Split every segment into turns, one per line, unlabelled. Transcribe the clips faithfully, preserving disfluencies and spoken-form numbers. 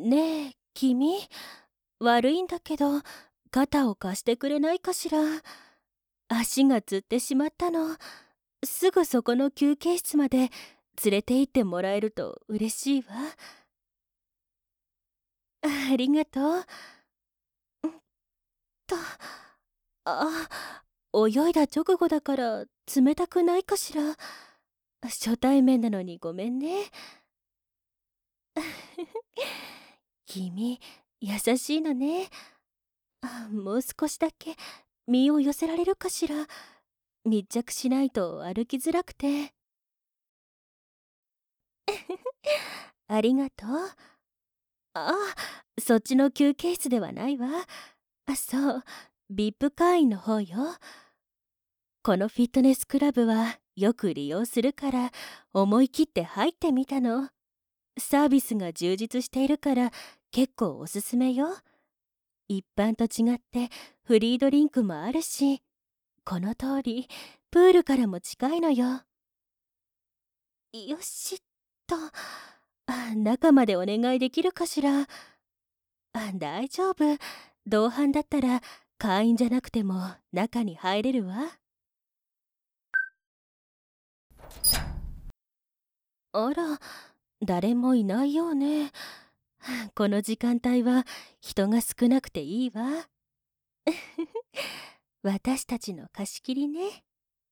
ねえ、君、悪いんだけど、肩を貸してくれないかしら。足がつってしまったの。すぐそこの休憩室まで連れて行ってもらえると嬉しいわ。ありがとう。と、あ、泳いだ直後だから冷たくないかしら。初対面なのにごめんね。君、優しいのね。あ、もう少しだけ身を寄せられるかしら。密着しないと歩きづらくて。ありがとう。あ、そっちの休憩室ではないわ。あ、そう、ブイアイピー 会員の方よ。このフィットネスクラブはよく利用するから思い切って入ってみたの。サービスが充実しているから結構おすすめよ。一般と違ってフリードリンクもあるし、この通りプールからも近いのよ。よしっと。あ、中までお願いできるかしら。あ、大丈夫。同伴だったら会員じゃなくても中に入れるわ。あら、誰もいないようね。この時間帯は人が少なくていいわ。私たちの貸し切りね。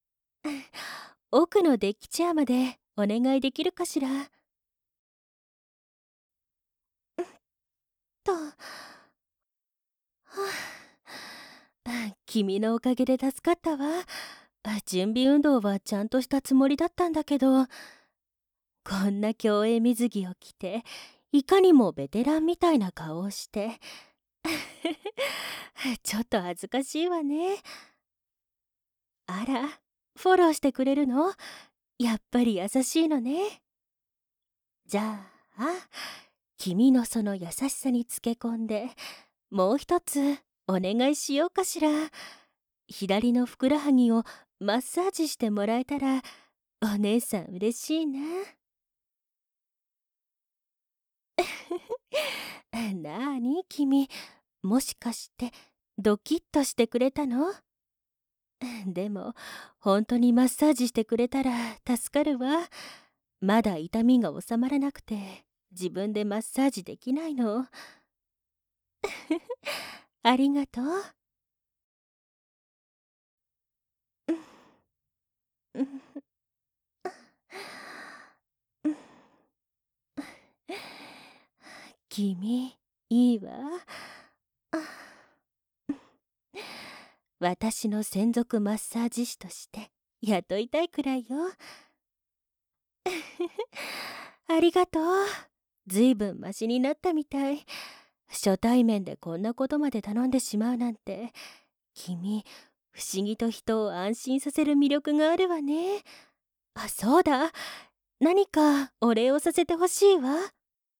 奥のデッキチェアまでお願いできるかしら。と、はあ、君のおかげで助かったわ。準備運動はちゃんとしたつもりだったんだけど、こんな競泳水着を着ていかにもベテランみたいな顔をしてちょっと恥ずかしいわね。あら、フォローしてくれるの？やっぱり優しいのね。じゃあ、君のその優しさにつけ込んでもう一つお願いしようかしら。左のふくらはぎをマッサージしてもらえたらお姉さん嬉しいな。なあに君、もしかしてドキッとしてくれたの？でも本当にマッサージしてくれたら助かるわ。まだ痛みが収まらなくて自分でマッサージできないの。ありがとう。君、いいわ。私の専属マッサージ師として雇いたいくらいよ。ありがとう。ずいぶんマシになったみたい。初対面でこんなことまで頼んでしまうなんて、君、不思議と人を安心させる魅力があるわね。あ、そうだ。何かお礼をさせてほしいわ。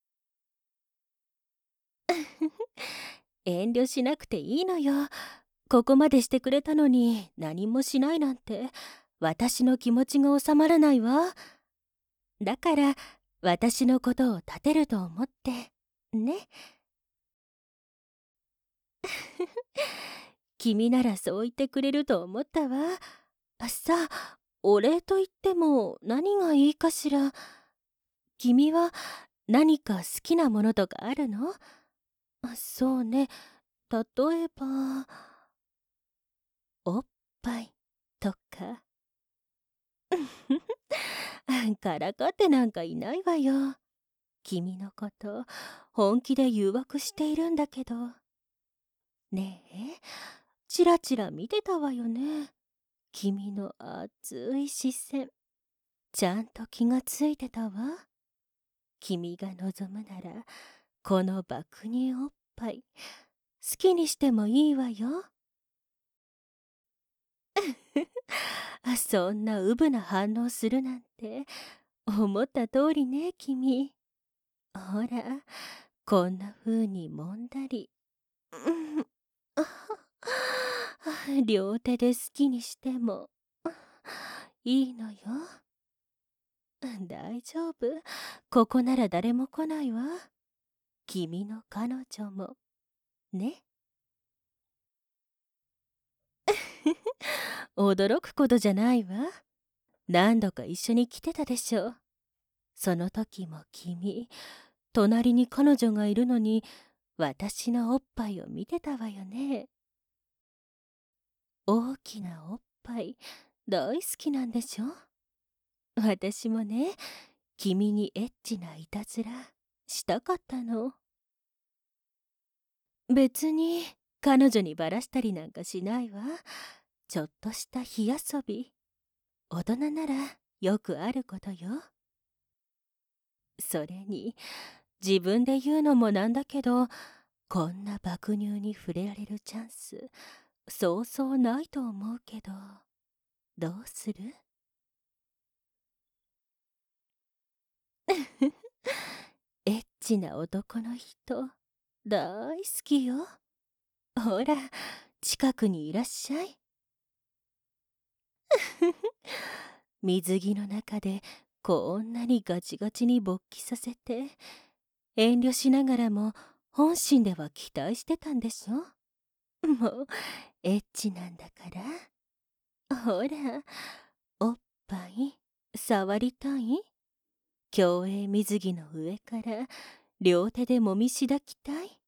遠慮しなくていいのよ。ここまでしてくれたのに何もしないなんて、私の気持ちが収まらないわ。だから私のことを立てると思ってね。君ならそう言ってくれると思ったわ。さあ、お礼と言っても何がいいかしら。君は何か好きなものとかあるの？そうね、例えばおっぱいとか。からかってなんかいないわよ。君のこと本気で誘惑しているんだけど。ねえ、チラチラ見てたわよね。君の熱い視線、ちゃんと気がついてたわ。君が望むならこの爆乳おっぱい好きにしてもいいわよ。そんなうぶな反応するなんて。思った通りね、君。ほら、こんな風に揉んだり、うん、あ両手で好きにしてもいいのよ。大丈夫、ここなら誰も来ないわ。 君の彼女もね。驚くことじゃないわ。何度か一緒に来てたでしょ。その時も君、隣に彼女がいるのに私のおっぱいを見てたわよね。大きなおっぱい大好きなんでしょ。私もね、君にエッチないたずらしたかったの。別に彼女にバラしたりなんかしないわ。ちょっとした火遊び。大人ならよくあることよ。それに自分で言うのもなんだけど、こんな爆乳に触れられるチャンスそうそうないと思うけど、どうする？エッチな男の人大好きよ。ほら、近くにいらっしゃい。水着の中でこんなにガチガチに勃起させて、遠慮しながらも本心では期待してたんでしょ。もうエッチなんだから。ほら、おっぱい触りたい？競泳水着の上から両手でもみしだきたい？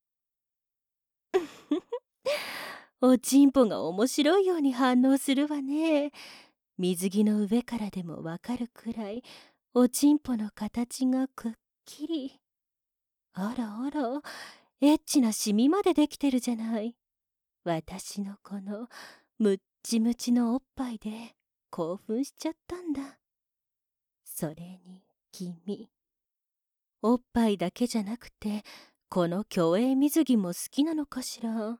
おちんぽが面白いように反応するわね。水着の上からでもわかるくらいおちんぽの形がくっきり。あらあら、エッチなシミまでできてるじゃない。私のこのむっちむちのおっぱいで興奮しちゃったんだ。それに君、おっぱいだけじゃなくてこの競泳水着も好きなのかしら。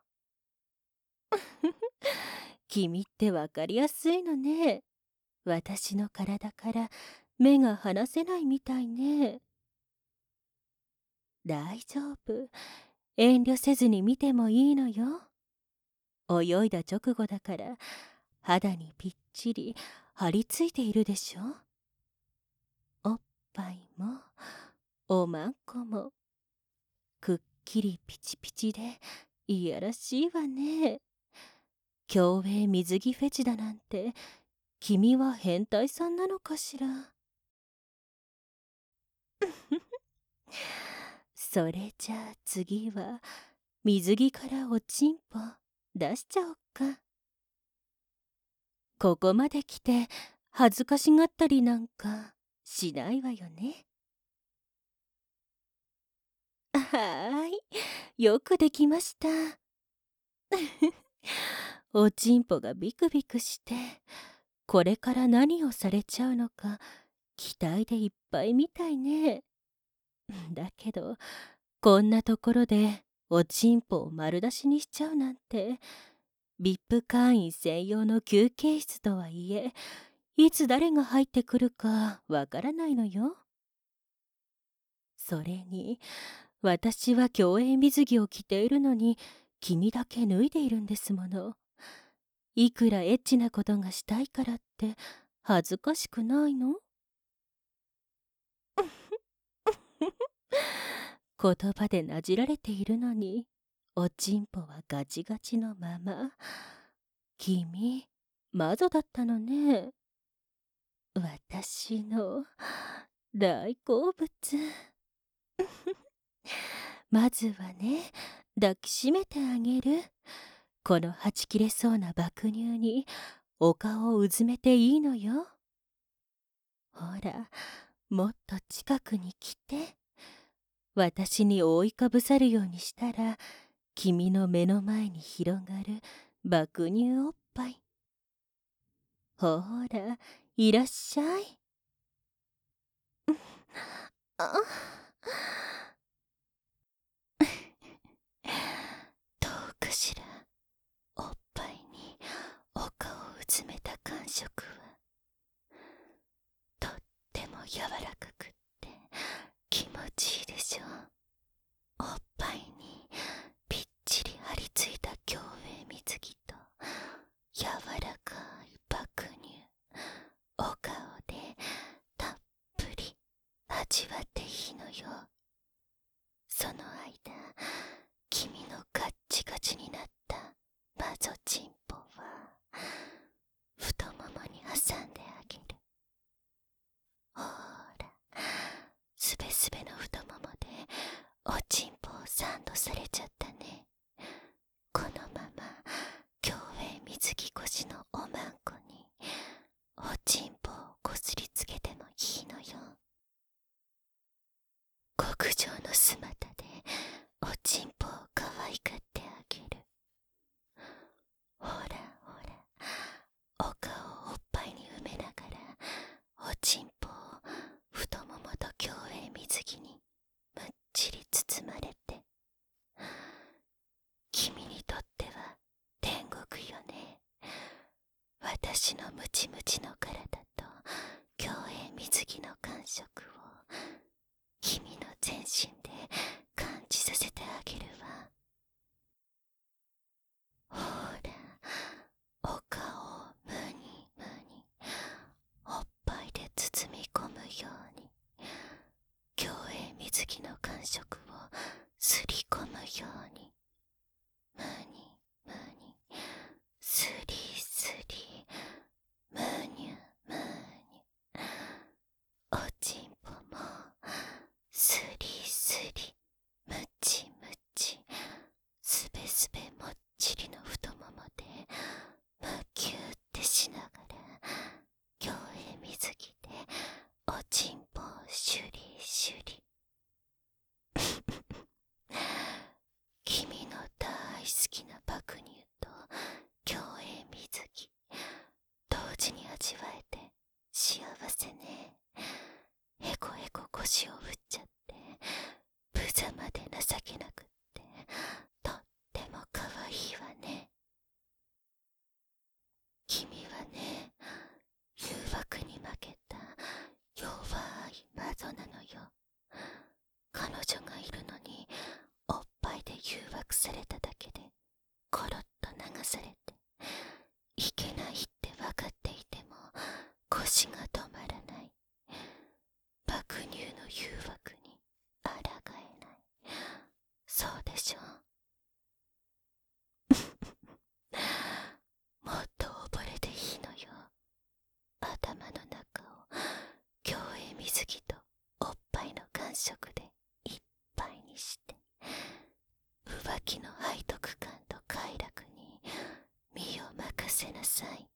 君ってわかりやすいのね。私の体から目が離せないみたいね。大丈夫。遠慮せずに見てもいいのよ。泳いだ直後だから肌にぴっちり張り付いているでしょ。おっぱいもおまんこもくっきりピチピチでいやらしいわね。競泳水着フェチだなんて君は変態さんなのかしら。それじゃあ次は水着からおちんぽ出しちゃおっか。ここまで来て恥ずかしがったりなんかしないわよね。はーい、よくできました。おちんぽがビクビクしてこれから何をされちゃうのか期待でいっぱいみたいね。だけどこんなところでおちんぽを丸出しにしちゃうなんて、 ブイアイピー 会員専用の休憩室とはいえいつ誰が入ってくるかわからないのよ。それに私は競泳水着を着ているのに君だけ脱いでいるんですもの。いくらエッチなことがしたいからって恥ずかしくないの？言葉でなじられているのにおちんぽはガチガチのまま。君魔女だったのね。私の大好物。まずはね、抱きしめてあげる。このはち切れそうな爆乳にお顔をうずめていいのよ。ほら、もっと近くに来て。私に覆いかぶさるようにしたら君の目の前に広がる爆乳おっぱい。ほら、いらっしゃい。あどうかしら。おっぱいにお顔をうずめた感触はとっても柔らかくって気持ちいいでしょう。おっぱいにぴっちり張り付いた競泳水着と柔らかい爆乳、お顔でたっぷり味わっていいのよ。 その間、君のガッチガチになったマゾチンポは太ももに挟んであげる。ほーら、すべすべの太ももでおちんぽをサンドされちゃったね。このまま競泳水着越しのおまんこにおちんぽをこすりつけてもいいのよ。極上の姿でおちんぽを可愛がってあげる。ほらほら、お顔をおっぱいに埋めながらおちんぽを太ももと競泳水着にむっちり包まれて、君にとっては天国よね。私のムチムチの体と競泳水着の感触を君の全身で感じさせてあげるわ。ほら、お顔をムニムニおっぱいで包み込むように、競泳水着の感触をすり込むように、ムニムニスリスリムニュムニュ、おちんぽもスリスリムチムチ、すべすべもっちりの太ももでムキューってしながら競泳水着でおちんぽをシュリシュリ君の大好きな爆乳と競泳水着同時に味わえて幸せね。へこへこ腰を振っちゃって無様で情けなくってとっても可愛いわね。君はね、誘惑に負けた弱い魔女なのよ。彼女がいるのにおっぱいで誘惑されただけでコロッと流されて、いけないって分かっていても腰が止まらない。爆乳の誘惑に抗えない。そうでしょもっと溺れていいのよ。頭の中を競泳水着とおっぱいの感触でいっぱいにして、浮気の背徳感と快楽に身を任せなさい。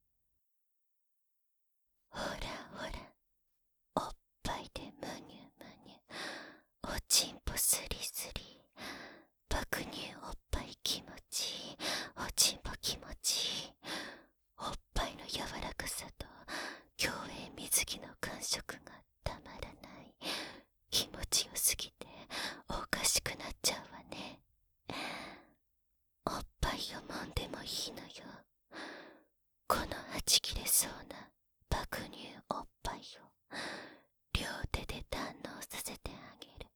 ほらほら、おっぱいでむにゅむにゅ、おちんぽスリスリ、爆乳おっぱい気持ちいい、おちんぽ気持ちいい。おっぱいの柔らかさと競泳水着の感触がたまらない。気持ちよすぎておかしくなっちゃうわね。おっぱいを揉んでもいいのよ。このはち切れそうな爆乳おっぱいを両手で堪能させてあげる。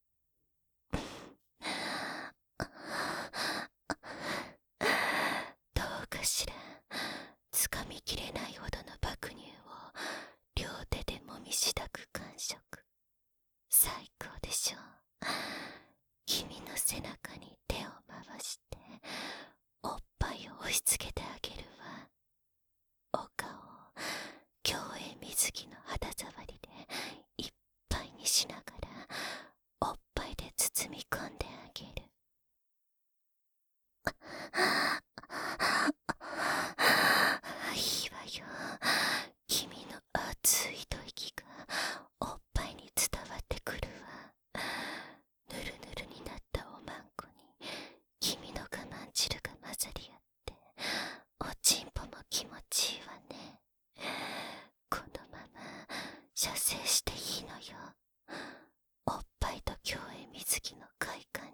どうかしら、つかみきれないほどの爆乳を両手でもみしだく感触、最高でしょう。君の背中に手を回しておっぱいを押し付けてあげるわ。お顔を競泳水着の肌触りでいっぱいにしながらおっぱいで包み込んであげる。いいわよ。君の熱い吐息がおっぱいに伝わってくるわ。ぬるぬるになったおまんこに君の我慢汁が混ざり合っておちんぽも気持ちいいわね。このまま射精していいのよ。おっぱいと競泳水着の快感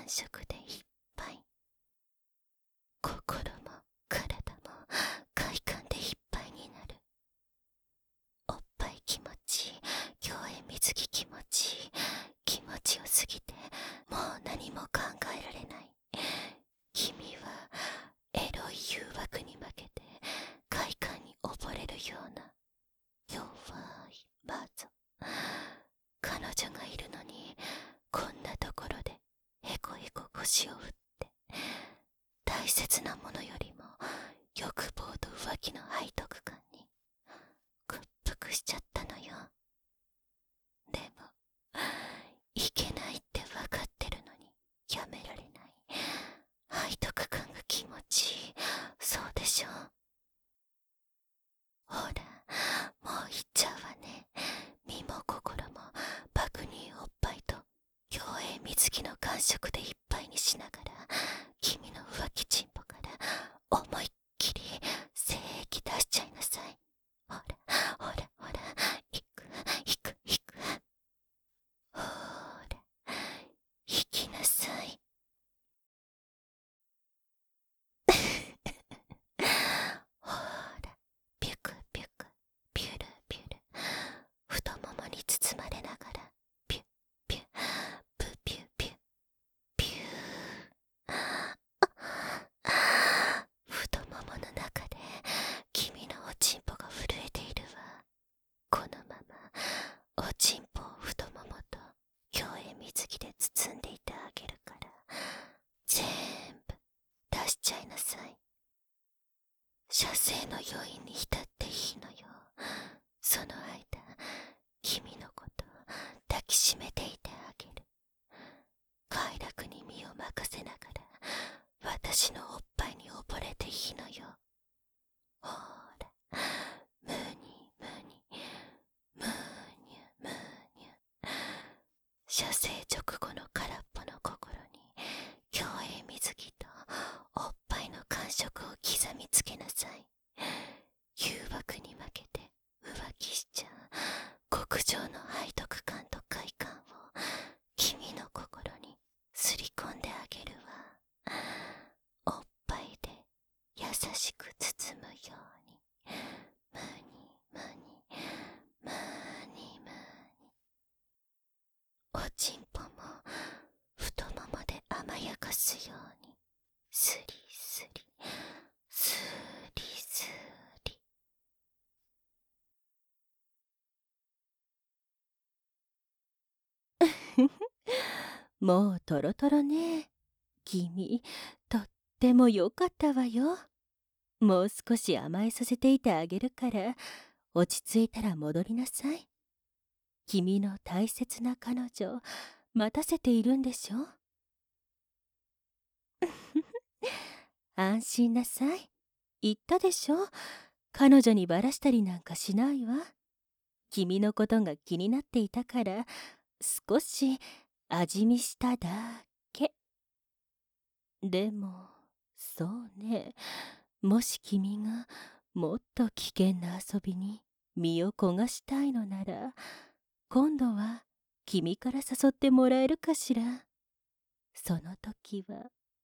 触でいっぱい。心も体も快感でいっぱいになる。おっぱい気持ちいい、競泳水着気持ちいい、気持ちよすぎてもう何も考えられない。君はエロい誘惑に負けて快感に溺れるような弱い魔女。彼女がいるのにこんなところでへこへこ腰を振って大切なものよりも欲望と浮気の背徳感に屈服しちゃったのよ。でもいけないって分かってるのにやめられない。背徳感が気持ちいい。そうでしょ。ほら、もう言っちゃうわね。身も心も爆乳おっぱいと競泳水着の感触でいっぱいにしながら、君の浮気チンポから思いっきり精液出しちゃいなさい。ほらほらほら、いくいくいく。ほら、引きなさい。ほら、ピュクピュク、ピュルピュル。太ももに包まれながら、ピュピュ、プピュピュ、ピュー。太ももの中で君のおちんぽが震えているわ。このままおちんぽを太ももと競泳水着で包んでいてあげるから、全部出しちゃいなさい。射精の余韻に浸っていいのよ。その間君のこと抱きしめていてあげる。快楽に身を任せながら私のおっぱいに溺れていいのよ。ほら、ムニムニ、ムーニュムーニュ。射精直後の空っぽの心に競泳水着とおっぱいの感触を刻みつけなさい。誘惑に負けて浮気しちゃう極上の背徳感と快感を君の心にすり込んであげるわ。おっぱいで優しく包むように、ムニムニムニムニ。おちんぽも太ももで甘やかすように、スリスリスリスリ。もうトロトロね。君、とってもよかったわよ。もう少し甘えさせていてあげるから、落ち着いたら戻りなさい。君の大切な彼女、待たせているんでしょ。安心なさい。言ったでしょ。彼女にバラしたりなんかしないわ。君のことが気になっていたから、少し味見しただけ。でも、そうね。もし君がもっと危険な遊びに身を焦がしたいのなら、今度は君から誘ってもらえるかしら。その時は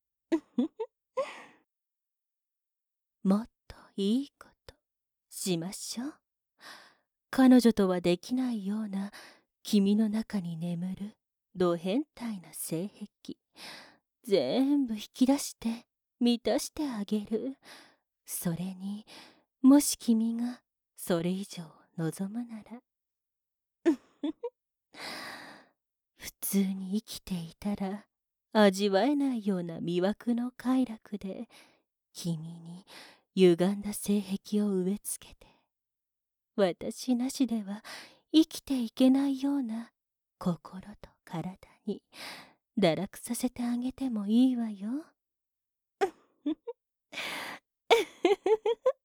もっといいことしましょう。彼女とはできないような君の中に眠るド変態な性癖、全部引き出して満たしてあげる。それにもし君がそれ以上望むなら普通に生きていたら味わえないような魅惑の快楽で君に歪んだ性癖を植え付けて、私なしでは生きていけないような心と体に堕落させてあげてもいいわよ。